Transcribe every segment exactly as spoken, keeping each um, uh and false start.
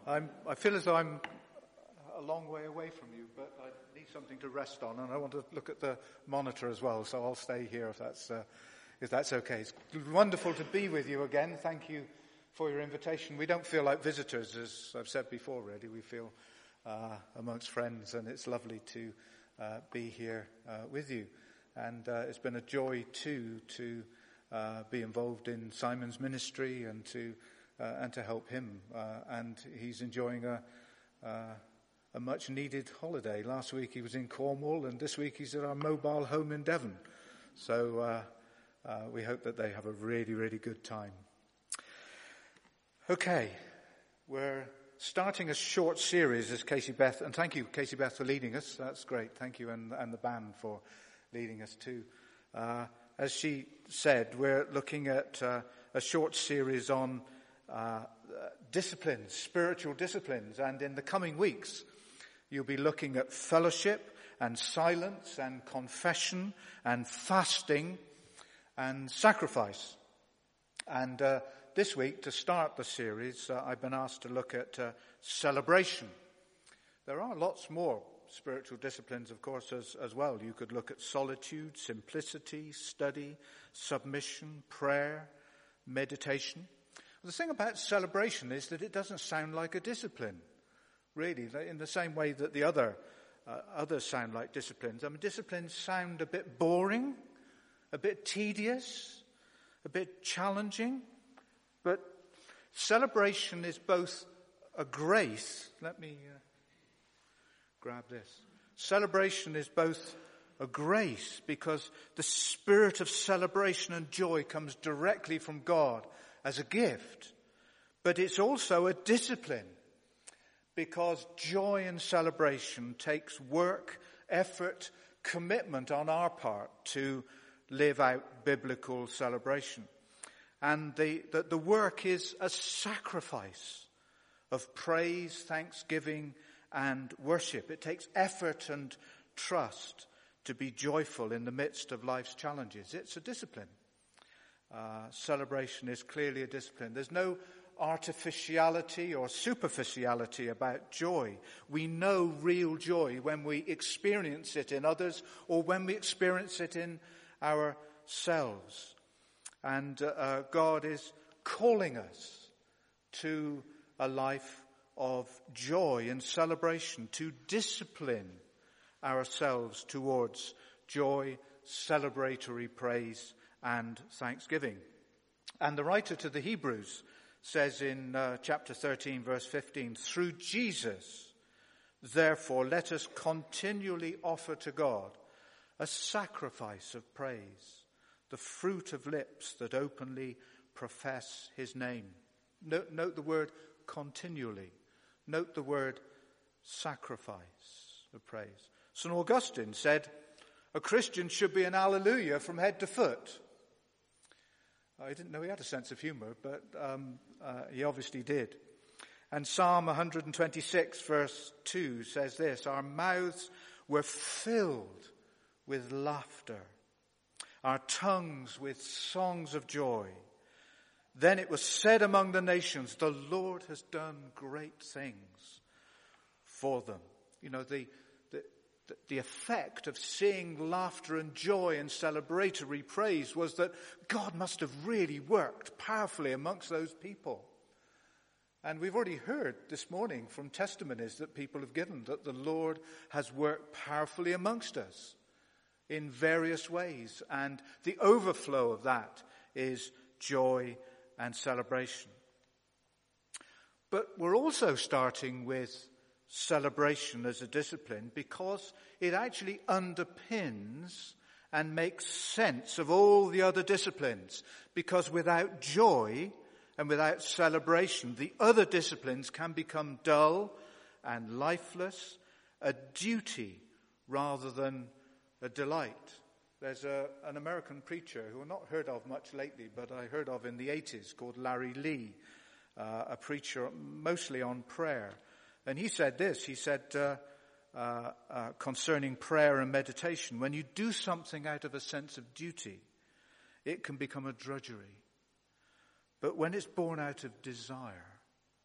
I'm, I feel as though I'm a long way away from you, but I need something to rest on, and I want to look at the monitor as well, so I'll stay here if that's, uh, if that's okay. It's wonderful to be with you again. Thank you for your invitation. We don't feel like visitors, as I've said before, really. We feel uh, amongst friends, and it's lovely to uh, be here uh, with you. And uh, it's been a joy, too, to uh, be involved in Simon's ministry and to uh, and to help him. Uh, and he's enjoying a, uh, a much-needed holiday. Last week he was in Cornwall, and this week he's at our mobile home in Devon. So uh, uh, we hope that they have a really, really good time. Okay, we're starting a short series as Casey Beth, and thank you, Casey Beth, for leading us. That's great. Thank you, and, and the band for leading us too. Uh, as she said, we're looking at uh, a short series on uh, disciplines, spiritual disciplines, and in the coming weeks, you'll be looking at fellowship and silence and confession and fasting and sacrifice. And uh, this week, to start the series, uh, I've been asked to look at uh, celebration. There are lots more spiritual disciplines, of course, as, as well. You could look at solitude, simplicity, study, submission, prayer, meditation. The thing about celebration is that it doesn't sound like a discipline, really, in the same way that the other uh, others sound like disciplines. I mean, disciplines sound a bit boring, a bit tedious, a bit challenging, but celebration is both a grace. Let me uh, grab this. Celebration is both a grace because the spirit of celebration and joy comes directly from God as a gift, but it's also a discipline because joy and celebration takes work, effort, commitment on our part to live out biblical celebration. And the, the, the work is a sacrifice of praise, thanksgiving, and worship. It takes effort and trust to be joyful in the midst of life's challenges. It's a discipline. Uh, celebration is clearly a discipline. There's no artificiality or superficiality about joy. We know real joy when we experience it in others or when we experience it in ourselves. And uh, uh, God is calling us to a life of joy and celebration, to discipline ourselves towards joy, celebratory praise, and thanksgiving. And the writer to the Hebrews says in uh, chapter thirteen, verse fifteen, through Jesus, therefore, let us continually offer to God a sacrifice of praise, the fruit of lips that openly profess his name. Note, note the word continually. Note the word sacrifice of praise. Saint Augustine said, a Christian should be an alleluia from head to foot. I didn't know he had a sense of humor, but um, uh, he obviously did. And Psalm one twenty-six verse two says this, our mouths were filled with laughter, our tongues with songs of joy. Then it was said among the nations, the Lord has done great things for them. You know, the, the, the effect of seeing laughter and joy and celebratory praise was that God must have really worked powerfully amongst those people. And we've already heard this morning from testimonies that people have given that the Lord has worked powerfully amongst us in various ways. And the overflow of that is joy and celebration. But we're also starting with celebration as a discipline because it actually underpins and makes sense of all the other disciplines. Because without joy and without celebration, the other disciplines can become dull and lifeless, a duty rather than a delight. There's a, an American preacher who I've not heard of much lately, but I heard of in the eighties, called Larry Lee, uh, a preacher mostly on prayer. And he said this, he said uh, uh, uh, concerning prayer and meditation, when you do something out of a sense of duty, it can become a drudgery. But when it's born out of desire,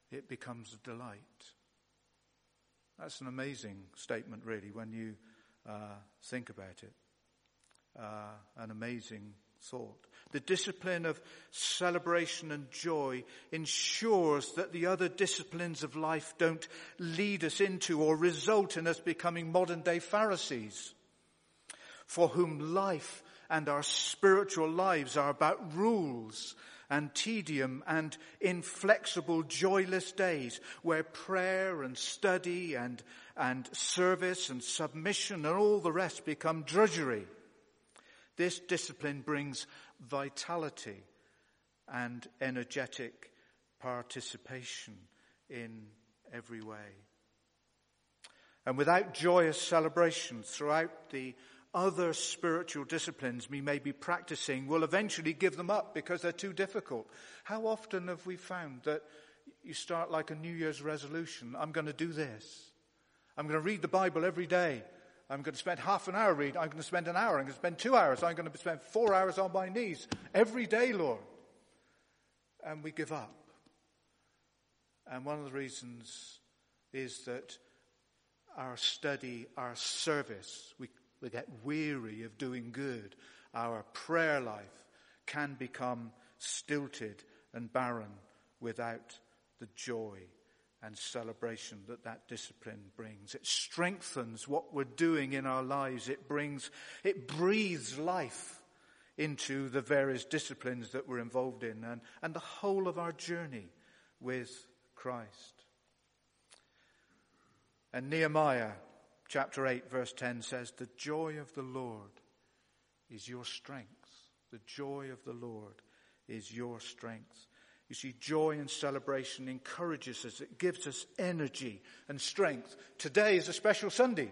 it becomes a delight. That's an amazing statement, really, when you uh, think about it. Uh, an amazing thought. The discipline of celebration and joy ensures that the other disciplines of life don't lead us into or result in us becoming modern-day Pharisees, for whom life and our spiritual lives are about rules and tedium and inflexible, joyless days where prayer and study and, and service and submission and all the rest become drudgery. This discipline brings vitality and energetic participation in every way. And without joyous celebrations throughout the other spiritual disciplines we may be practicing, we'll eventually give them up because they're too difficult. How often have we found that you start like a New Year's resolution? I'm going to do this. I'm going to read the Bible every day. I'm going to spend half an hour reading. I'm going to spend an hour. I'm going to spend two hours. I'm going to spend four hours on my knees every day, Lord. And we give up. And one of the reasons is that our study, our service, we, we get weary of doing good. Our prayer life can become stilted and barren without the joy and celebration that that discipline brings. It strengthens what we're doing in our lives. It brings, it breathes life into the various disciplines that we're involved in and, and the whole of our journey with Christ. And Nehemiah chapter eight verse ten says, "The joy of the Lord is your strength." The joy of the Lord is your strength. You see, joy and celebration encourages us. It gives us energy and strength. Today is a special Sunday.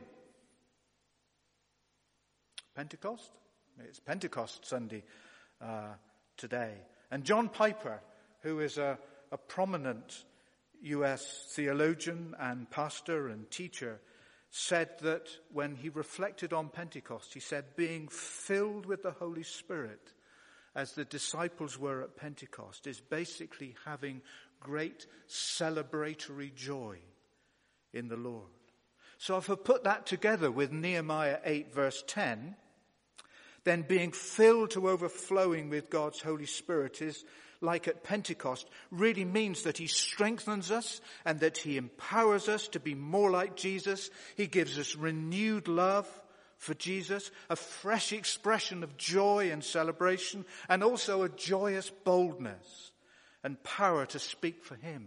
Pentecost? It's Pentecost Sunday uh, today. And John Piper, who is a, a prominent U S theologian and pastor and teacher, said that when he reflected on Pentecost, he said, being filled with the Holy Spirit as the disciples were at Pentecost is basically having great celebratory joy in the Lord. So if I put that together with Nehemiah eight verse ten, then being filled to overflowing with God's Holy Spirit is like at Pentecost, really means that he strengthens us and that he empowers us to be more like Jesus. He gives us renewed love for Jesus, a fresh expression of joy and celebration, and also a joyous boldness and power to speak for him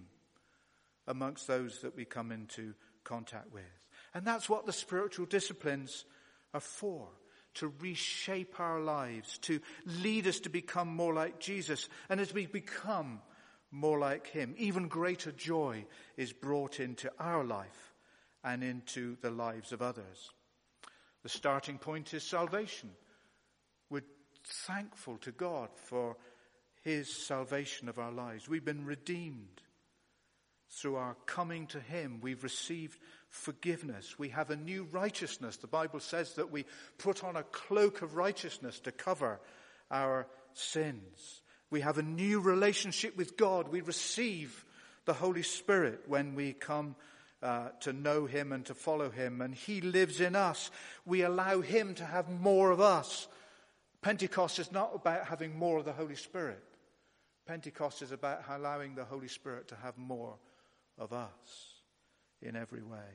amongst those that we come into contact with. And that's what the spiritual disciplines are for, to reshape our lives, to lead us to become more like Jesus. And as we become more like him, even greater joy is brought into our life and into the lives of others. The starting point is salvation. We're thankful to God for his salvation of our lives. We've been redeemed. Through our coming to him, we've received forgiveness. We have a new righteousness. The Bible says that we put on a cloak of righteousness to cover our sins. We have a new relationship with God. We receive the Holy Spirit when we come uh, to know him and to follow him, and he lives in us. We allow him to have more of us. Pentecost is not about having more of the Holy Spirit. Pentecost is about allowing the Holy Spirit to have more of us in every way.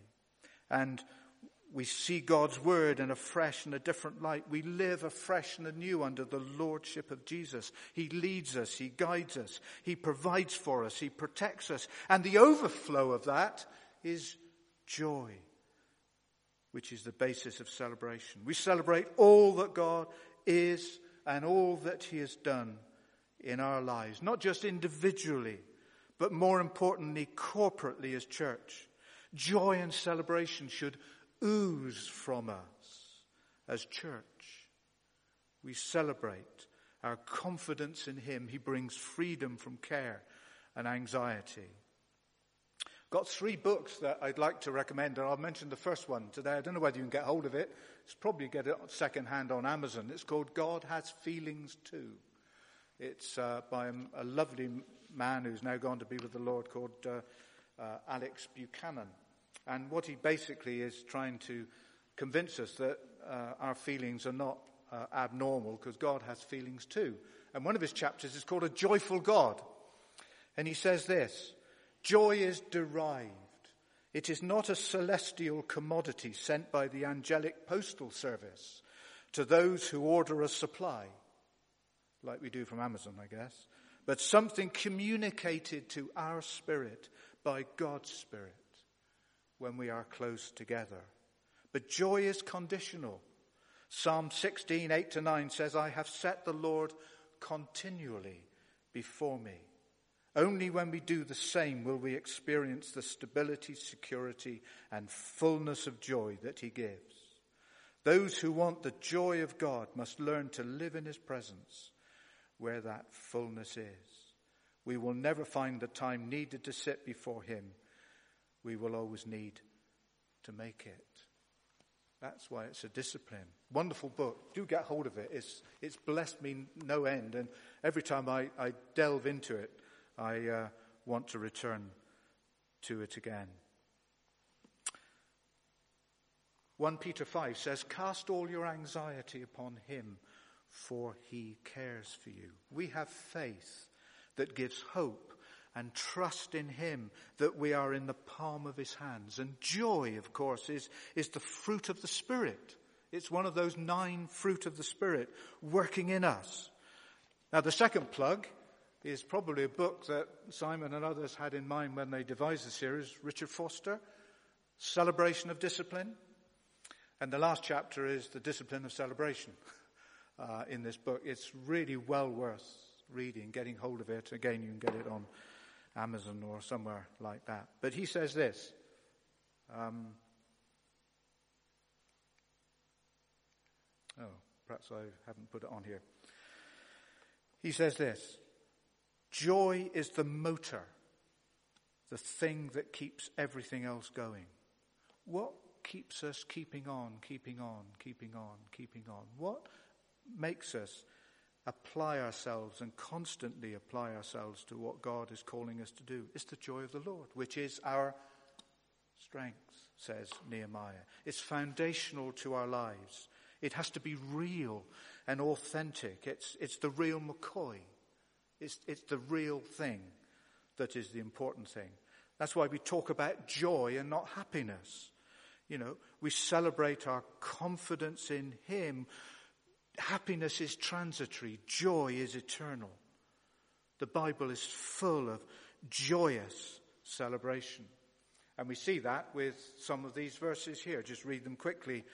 And we see God's word in a fresh and a different light. We live afresh and anew under the lordship of Jesus. He leads us, he guides us, he provides for us, he protects us. And the overflow of that is joy, which is the basis of celebration. We celebrate all that God is and all that he has done in our lives, not just individually, but more importantly, corporately as church. Joy and celebration should ooze from us as church. We celebrate our confidence in him. He brings freedom from care and anxiety. Got three books that I'd like to recommend, and I'll mention the first one today. I don't know whether you can get hold of it. It's probably get it second hand on Amazon. It's called God Has Feelings Too. It's uh, by a, a lovely man who's now gone to be with the Lord called uh, uh, Alex Buchanan. And what he basically is trying to convince us that uh, our feelings are not uh, abnormal, because God has feelings too. And one of his chapters is called A Joyful God. And he says this: joy is derived. It is not a celestial commodity sent by the angelic postal service to those who order a supply, like we do from Amazon, I guess, but something communicated to our spirit by God's Spirit when we are close together. But joy is conditional. Psalm sixteen, eight to nine says, I have set the Lord continually before me. Only when we do the same will we experience the stability, security, and fullness of joy that he gives. Those who want the joy of God must learn to live in his presence where that fullness is. We will never find the time needed to sit before him. We will always need to make it. That's why it's a discipline. Wonderful book. Do get hold of it. It's, it's blessed me no end. And every time I, I delve into it, I uh, want to return to it again. First Peter five says, cast all your anxiety upon him, for he cares for you. We have faith that gives hope and trust in him that we are in the palm of his hands. And joy, of course, is, is the fruit of the Spirit. It's one of those nine fruit of the Spirit working in us. Now, the second plug is probably a book that Simon and others had in mind when they devised the series, Richard Foster, Celebration of Discipline. And the last chapter is the discipline of celebration uh, in this book. It's really well worth reading, getting hold of it. Again, you can get it on Amazon or somewhere like that. But he says this. Um, oh, perhaps I haven't put it on here. He says this. Joy is the motor, the thing that keeps everything else going. What keeps us keeping on, keeping on, keeping on, keeping on? What makes us apply ourselves and constantly apply ourselves to what God is calling us to do? It's the joy of the Lord, which is our strength, says Nehemiah. It's foundational to our lives. It has to be real and authentic. It's, it's the real McCoy. It's, it's the real thing that is the important thing. That's why we talk about joy and not happiness. You know, we celebrate our confidence in him. Happiness is transitory. Joy is eternal. The Bible is full of joyous celebration. And we see that with some of these verses here. Just read them quickly.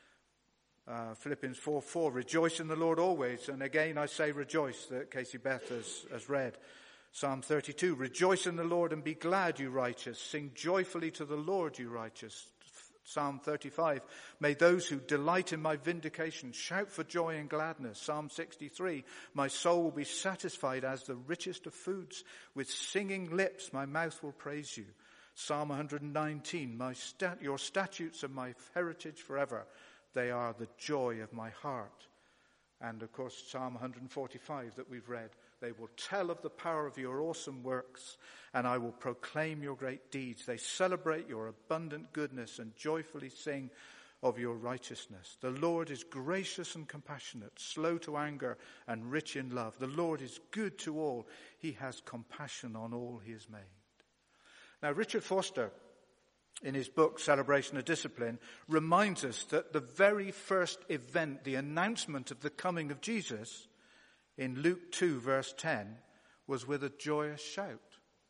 Uh, Philippians four four, rejoice in the Lord always. And again I say rejoice, that Casey Beth has, has read. Psalm thirty-two, rejoice in the Lord and be glad, you righteous. Sing joyfully to the Lord, you righteous. Psalm thirty-five, may those who delight in my vindication shout for joy and gladness. Psalm sixty-three, my soul will be satisfied as the richest of foods. With singing lips my mouth will praise you. Psalm one nineteen, my stat- your statutes are my heritage forever. They are the joy of my heart. And of course, Psalm one forty-five that we've read, they will tell of the power of your awesome works, and I will proclaim your great deeds. They celebrate your abundant goodness and joyfully sing of your righteousness. The Lord is gracious and compassionate, slow to anger and rich in love. The Lord is good to all. He has compassion on all he has made. Now, Richard Foster, in his book, Celebration of Discipline, reminds us that the very first event, the announcement of the coming of Jesus, in Luke two, verse ten, was with a joyous shout.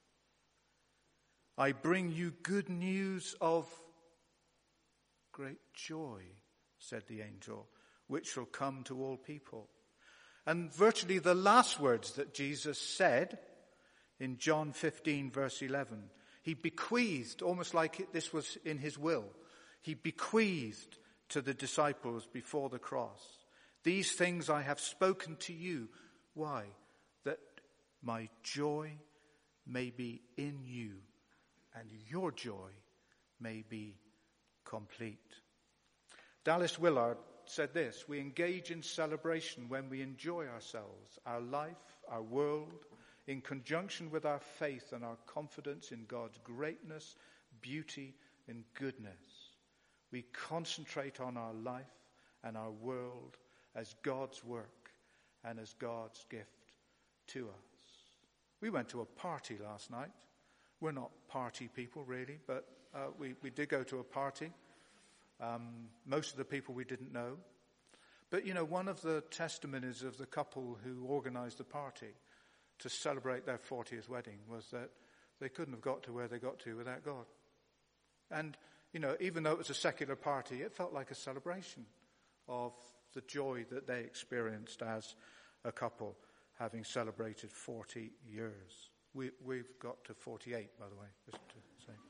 I bring you good news of great joy, said the angel, which shall come to all people. And virtually the last words that Jesus said in John fifteen, verse eleven, he bequeathed, almost like it, this was in his will, he bequeathed to the disciples before the cross, these things I have spoken to you. Why? That my joy may be in you and your joy may be complete. Dallas Willard said this, we engage in celebration when we enjoy ourselves, our life, our world, in conjunction with our faith and our confidence in God's greatness, beauty, and goodness, we concentrate on our life and our world as God's work and as God's gift to us. We went to a party last night. We're not party people, really, but uh, we, we did go to a party. Um, most of the people we didn't know. But, you know, one of the testimonies of the couple who organized the party to celebrate their fortieth wedding was that they couldn't have got to where they got to without God. And, you know, even though it was a secular party, it felt like a celebration of the joy that they experienced as a couple, having celebrated forty years. We, we've got to forty-eight, by the way, just to say.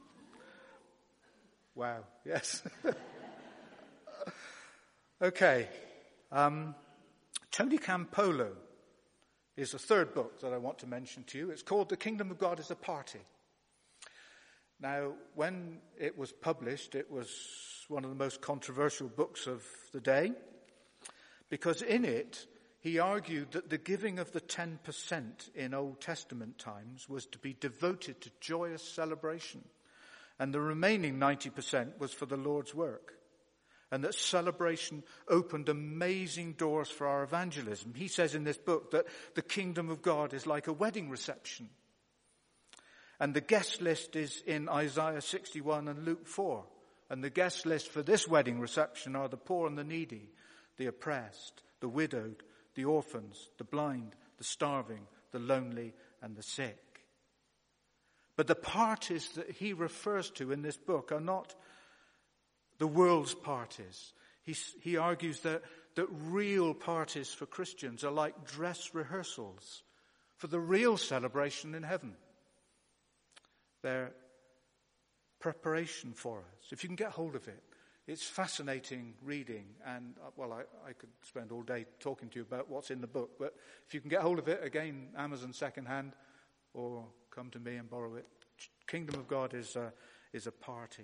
Wow, yes. Okay. Um, Tony Campolo is the third book that I want to mention to you. It's called The Kingdom of God is a Party. Now, when it was published, it was one of the most controversial books of the day, because in it, he argued that the giving of the ten percent in Old Testament times was to be devoted to joyous celebration, and the remaining ninety percent was for the Lord's work, and that celebration opened amazing doors for our evangelism. He says in this book that the kingdom of God is like a wedding reception. And the guest list is in Isaiah sixty-one and Luke four. And the guest list for this wedding reception are the poor and the needy, the oppressed, the widowed, the orphans, the blind, the starving, the lonely, and the sick. But the parties that he refers to in this book are not the world's parties. He, he argues that, that real parties for Christians are like dress rehearsals for the real celebration in heaven. They're preparation for us. If you can get hold of it, it's fascinating reading. And, uh, well, I, I could spend all day talking to you about what's in the book. But if you can get hold of it, again, Amazon secondhand, or come to me and borrow it. Kingdom of God is a, is a party.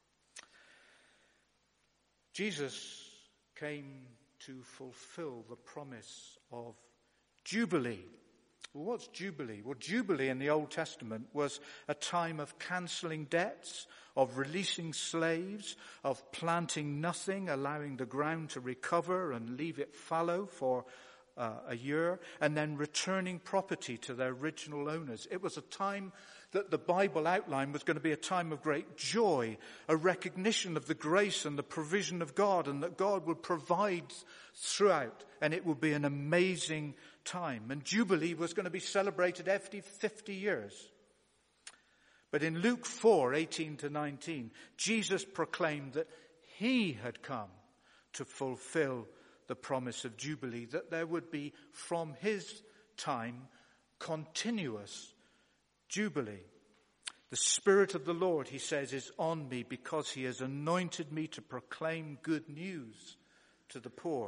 Jesus came to fulfill the promise of Jubilee. Well, what's Jubilee? Well, Jubilee in the Old Testament was a time of cancelling debts, of releasing slaves, of planting nothing, allowing the ground to recover and leave it fallow for uh, a year, and then returning property to their original owners. It was a time that the Bible outlined was going to be a time of great joy, a recognition of the grace and the provision of God, and that God would provide throughout, and it would be an amazing time. And Jubilee was going to be celebrated every fifty years. But in Luke four, eighteen to nineteen, Jesus proclaimed that he had come to fulfill the promise of Jubilee, that there would be from his time continuous Jubilee. The Spirit of the Lord, he says, is on me because he has anointed me to proclaim good news to the poor.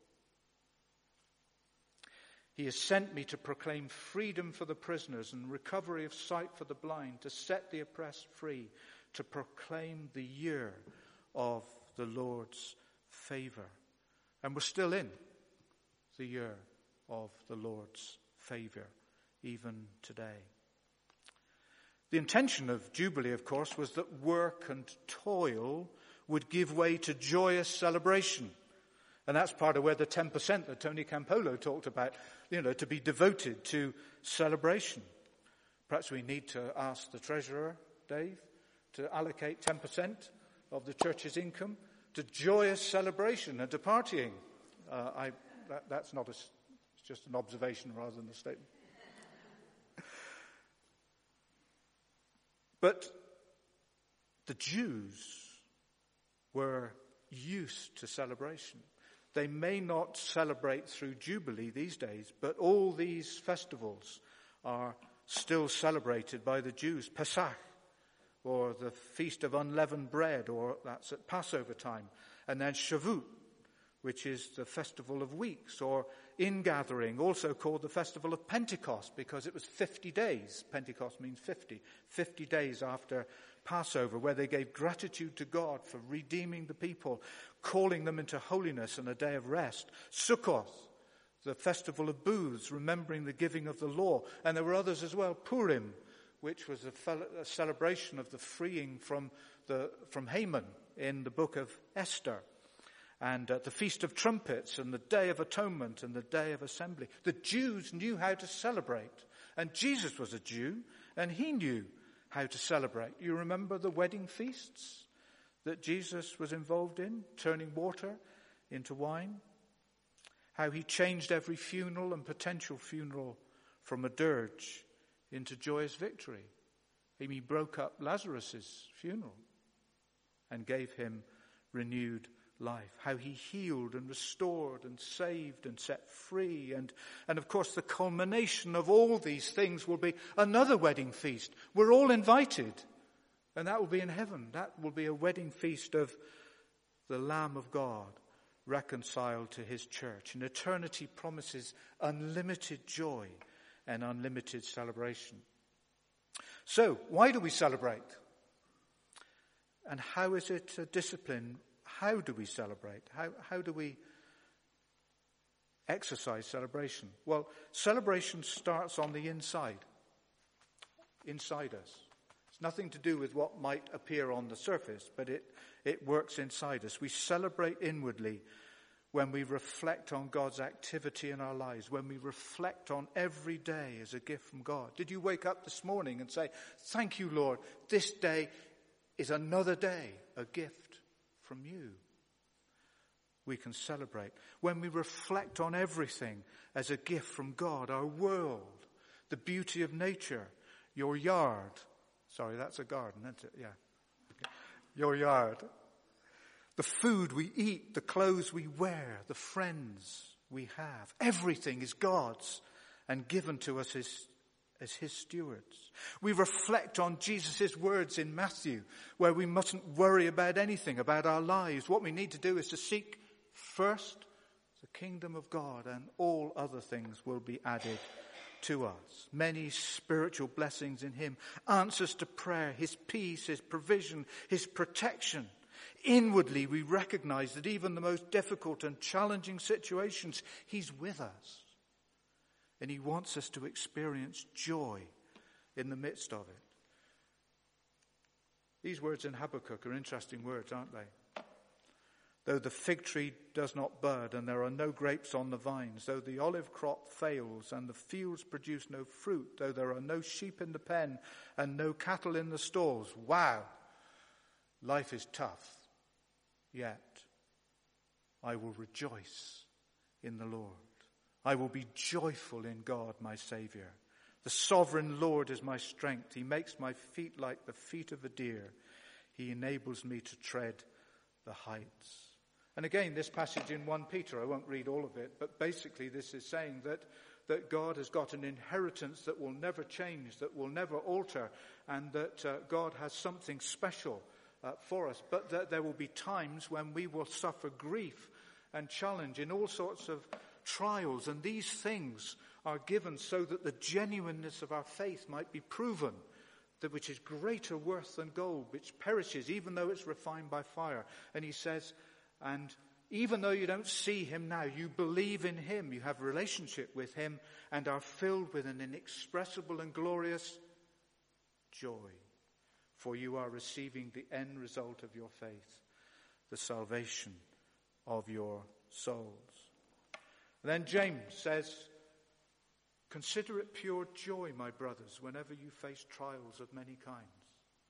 He has sent me to proclaim freedom for the prisoners and recovery of sight for the blind, to set the oppressed free, to proclaim the year of the Lord's favor. And we're still in the year of the Lord's favor, even today. The intention of Jubilee, of course, was that work and toil would give way to joyous celebration. And that's part of where the ten percent that Tony Campolo talked about, you know, to be devoted to celebration. Perhaps we need to ask the treasurer, Dave, to allocate ten percent of the church's income to joyous celebration and to partying. Uh, I, that, that's not a, it's just an observation rather than a statement. But the Jews were used to celebration. They may not celebrate through Jubilee these days, but all these festivals are still celebrated by the Jews. Pesach, or the Feast of Unleavened Bread, or that's at Passover time. And then Shavuot, which is the Festival of Weeks, or Ingathering, also called the Festival of Pentecost, because it was fifty days. Pentecost means fifty. fifty days after Passover, where they gave gratitude to God for redeeming the people, calling them into holiness and a day of rest. Sukkoth, the festival of booths, remembering the giving of the law. And there were others as well. Purim, which was a, fel- a celebration of the freeing from, the, from Haman in the book of Esther. And uh, the Feast of Trumpets and the Day of Atonement and the Day of Assembly. The Jews knew how to celebrate. And Jesus was a Jew, and he knew how to celebrate. You remember the wedding feasts that Jesus was involved in, turning water into wine? How he changed every funeral and potential funeral from a dirge into joyous victory. He broke up Lazarus' funeral and gave him renewed life. How he healed and restored and saved and set free. And, and of course the culmination of all these things will be another wedding feast. We're all invited. And that will be in heaven. That will be a wedding feast of the Lamb of God reconciled to his church. And eternity promises unlimited joy and unlimited celebration. So, why do we celebrate? And how is it a discipline? How do we celebrate? How, how do we exercise celebration? Well, celebration starts on the inside, inside us. It's nothing to do with what might appear on the surface, but it, it works inside us. We celebrate inwardly when we reflect on God's activity in our lives, when we reflect on every day as a gift from God. Did you wake up this morning and say, "Thank you, Lord, this day is another day, a gift from you"? We can celebrate when we reflect on everything as a gift from God, our world, the beauty of nature, your yard. Sorry, that's a garden, isn't it? Yeah. Okay. Your yard. The food we eat, the clothes we wear, the friends we have. Everything is God's and given to us as, as his stewards. We reflect on Jesus' words in Matthew, where we mustn't worry about anything, about our lives. What we need to do is to seek first the kingdom of God, and all other things will be added to us. Many spiritual blessings in him, answers to prayer, his peace, his provision, his protection. Inwardly, we recognize that even the most difficult and challenging situations, he's with us. And he wants us to experience joy in the midst of it. These words in Habakkuk are interesting words, aren't they? Though the fig tree does not bud and there are no grapes on the vines, though the olive crop fails and the fields produce no fruit, though there are no sheep in the pen and no cattle in the stalls. Wow, life is tough. Yet I will rejoice in the Lord. I will be joyful in God, my Saviour. The sovereign Lord is my strength. He makes my feet like the feet of a deer. He enables me to tread the heights. And again, this passage in First Peter, I won't read all of it, but basically this is saying that, that God has got an inheritance that will never change, that will never alter, and that uh, God has something special uh, for us. But that there will be times when we will suffer grief and challenge in all sorts of trials, and these things are given so that the genuineness of our faith might be proven, that which is greater worth than gold, which perishes even though it's refined by fire. And he says, and even though you don't see him now, you believe in him, you have a relationship with him, and are filled with an inexpressible and glorious joy. For you are receiving the end result of your faith, the salvation of your souls. And then James says, consider it pure joy, my brothers, whenever you face trials of many kinds.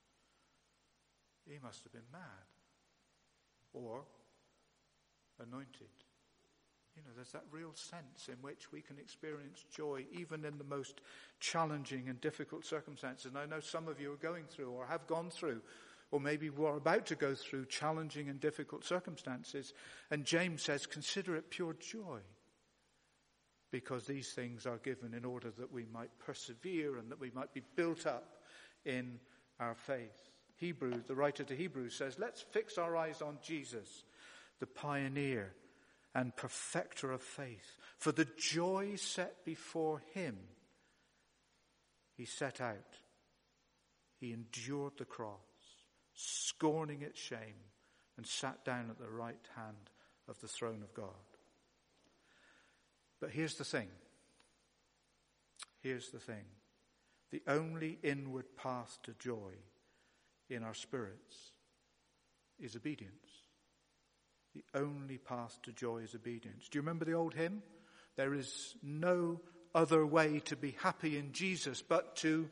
He must have been mad. Or anointed. You know, there's that real sense in which we can experience joy even in the most challenging and difficult circumstances. And I know some of you are going through or have gone through, or maybe are about to go through challenging and difficult circumstances. And James says, consider it pure joy, because these things are given in order that we might persevere and that we might be built up in our faith. Hebrews, the writer to Hebrews says, let's fix our eyes on Jesus, the pioneer and perfecter of faith. For the joy set before him, he set out. He endured the cross, scorning its shame, and sat down at the right hand of the throne of God. But here's the thing. Here's the thing. The only inward path to joy in our spirits is obedience. The only path to joy is obedience. Do you remember the old hymn? There is no other way to be happy in Jesus but to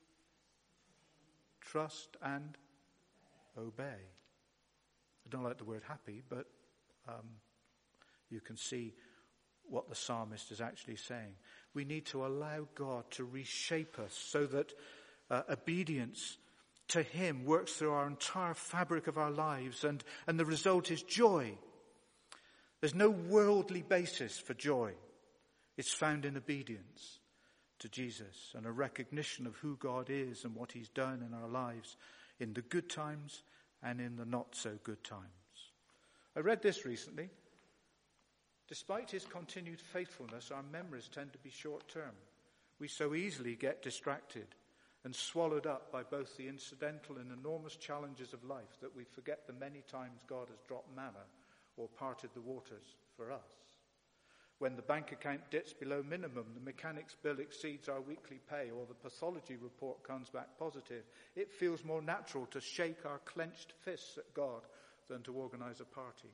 trust and obey. I don't like the word happy, but um, you can see what the psalmist is actually saying. We need to allow God to reshape us so that uh, obedience to him works through our entire fabric of our lives, and, and the result is joy. There's no worldly basis for joy. It's found in obedience to Jesus and a recognition of who God is and what he's done in our lives in the good times and in the not so good times. I read this recently. Despite his continued faithfulness, our memories tend to be short-term. We so easily get distracted and swallowed up by both the incidental and enormous challenges of life that we forget the many times God has dropped manna or parted the waters for us. When the bank account dips below minimum, the mechanic's bill exceeds our weekly pay, or the pathology report comes back positive, it feels more natural to shake our clenched fists at God than to organize a party.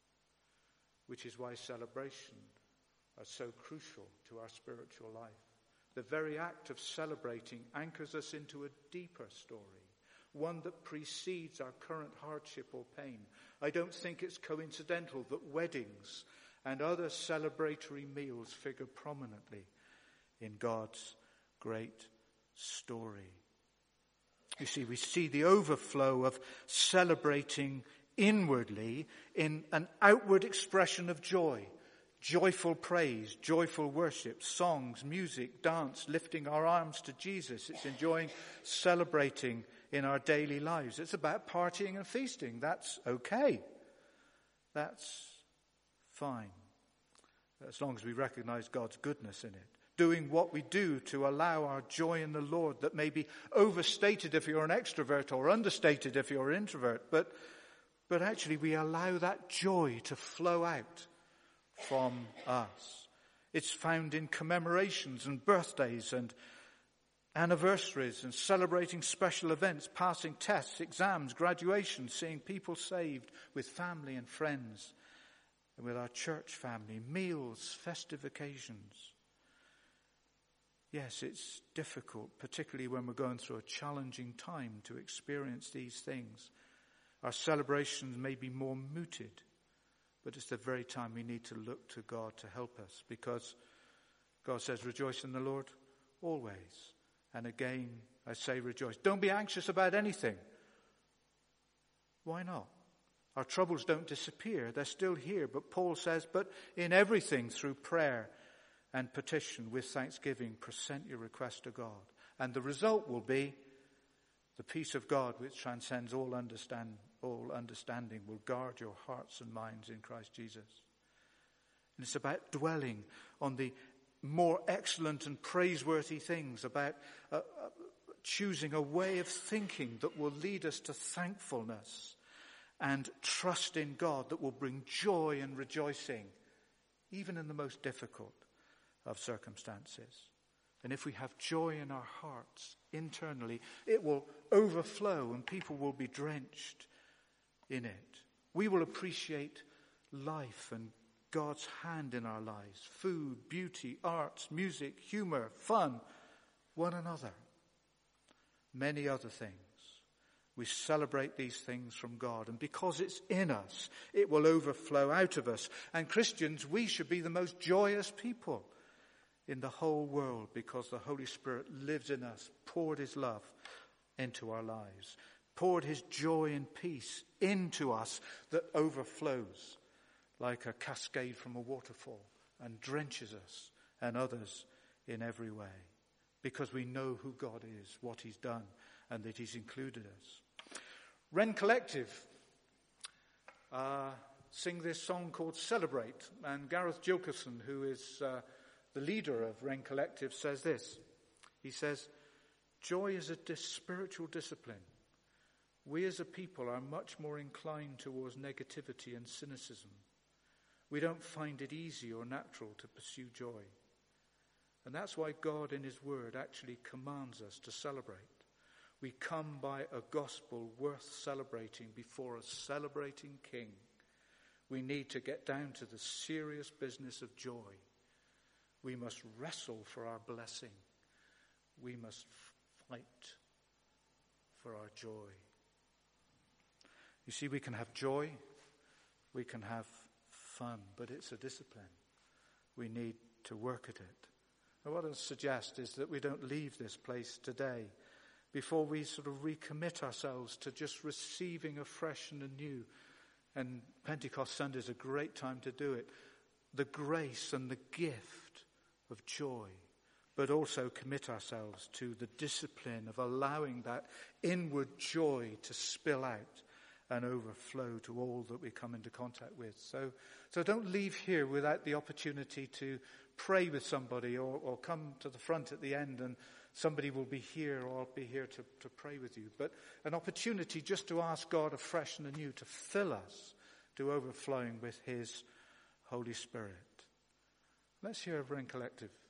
Which is why celebration are so crucial to our spiritual life. The very act of celebrating anchors us into a deeper story, one that precedes our current hardship or pain. I don't think it's coincidental that weddings and other celebratory meals figure prominently in God's great story. You see, we see the overflow of celebrating inwardly in an outward expression of joy. Joyful praise, joyful worship, songs, music, dance, lifting our arms to Jesus. It's enjoying, celebrating in our daily lives. It's about partying and feasting. That's okay. That's fine. As long as we recognize God's goodness in it. Doing what we do to allow our joy in the Lord that may be overstated if you're an extrovert or understated if you're an introvert. But, but actually we allow that joy to flow out from us. It's found in commemorations and birthdays and anniversaries and celebrating special events, passing tests, exams, graduations, seeing people saved with family and friends and with our church family, meals, festive occasions. Yes, it's difficult, particularly when we're going through a challenging time, to experience these things. Our celebrations may be more muted, but it's the very time we need to look to God to help us, because God says, rejoice in the Lord always. And again, I say rejoice. Don't be anxious about anything. Why not? Our troubles don't disappear. They're still here. But Paul says, but in everything through prayer and petition with thanksgiving, present your request to God. And the result will be the peace of God, which transcends all understand, all understanding, will guard your hearts and minds in Christ Jesus. And it's about dwelling on the more excellent and praiseworthy things, about uh, uh, choosing a way of thinking that will lead us to thankfulness and trust in God that will bring joy and rejoicing, even in the most difficult of circumstances. And if we have joy in our hearts internally, it will overflow and people will be drenched in it. We will appreciate life and God's hand in our lives. Food, beauty, arts, music, humor, fun, one another. Many other things. We celebrate these things from God, and because it's in us, it will overflow out of us. And Christians, we should be the most joyous people in the whole world, because the Holy Spirit lives in us, poured his love into our lives, poured his joy and peace into us that overflows like a cascade from a waterfall and drenches us and others in every way, because we know who God is, what he's done, and that he's included us. Wren Collective uh, sing this song called Celebrate, and Gareth Gilkerson, who is uh, the leader of Wren Collective, says this. He says, joy is a dis- spiritual discipline. We as a people are much more inclined towards negativity and cynicism. We don't find it easy or natural to pursue joy. And that's why God in his word actually commands us to celebrate. We come by a gospel worth celebrating before a celebrating King. We need to get down to the serious business of joy. We must wrestle for our blessing. We must fight for our joy. You see, we can have joy, we can have fun, but it's a discipline. We need to work at it. And what I suggest is that we don't leave this place today before we sort of recommit ourselves to just receiving afresh and anew. And Pentecost Sunday is a great time to do it. The grace and the gift of joy, but also commit ourselves to the discipline of allowing that inward joy to spill out and overflow to all that we come into contact with. So, so don't leave here without the opportunity to pray with somebody, or, or come to the front at the end and somebody will be here, or I'll be here to, to pray with you. But an opportunity just to ask God afresh and anew to fill us to overflowing with his Holy Spirit. Let's hear a in collective.